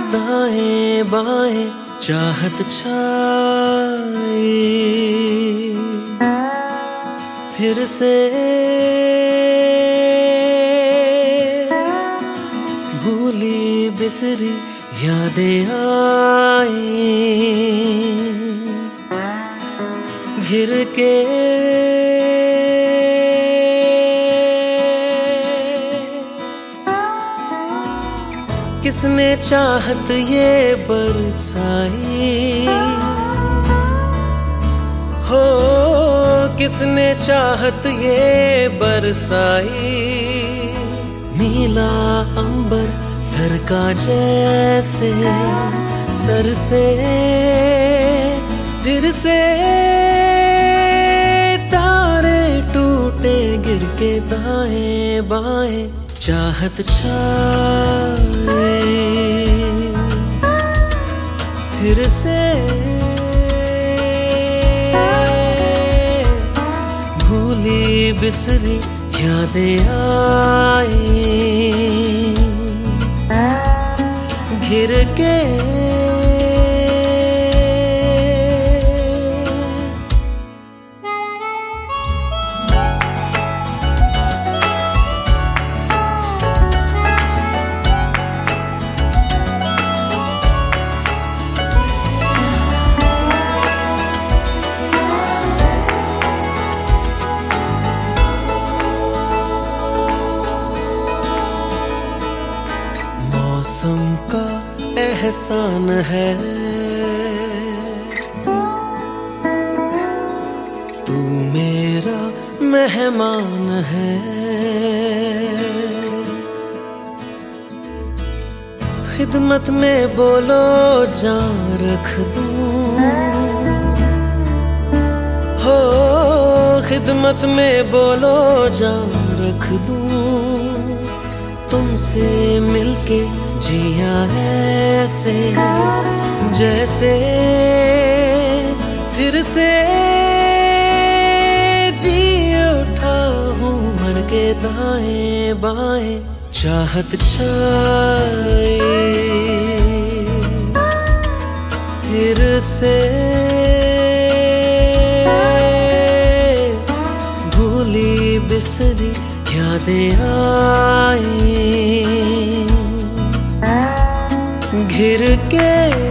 दाएं बाएं चाहत छाई, फिर से भूली बिसरी यादें आई, घिर के किसने चाहत ये बरसाई हो, किसने चाहत ये बरसाई। नीला अंबर सर का जैसे सर से फिर से तारे टूटे गिर के दाएं बाएं चाहत छाए, फिर से भूली बिसरी यादें आई, घिर के मौसम का एहसान है, तू मेरा मेहमान है। खिदमत में बोलो जान रख दूं हो, खिदमत में बोलो जान रख दूं। तुमसे मिलके जिया ऐसे जैसे फिर से जी उठा हूँ मर के दाएं बाएं चाहत छाई, फिर से भूली बिसरी यादें आई, घिर के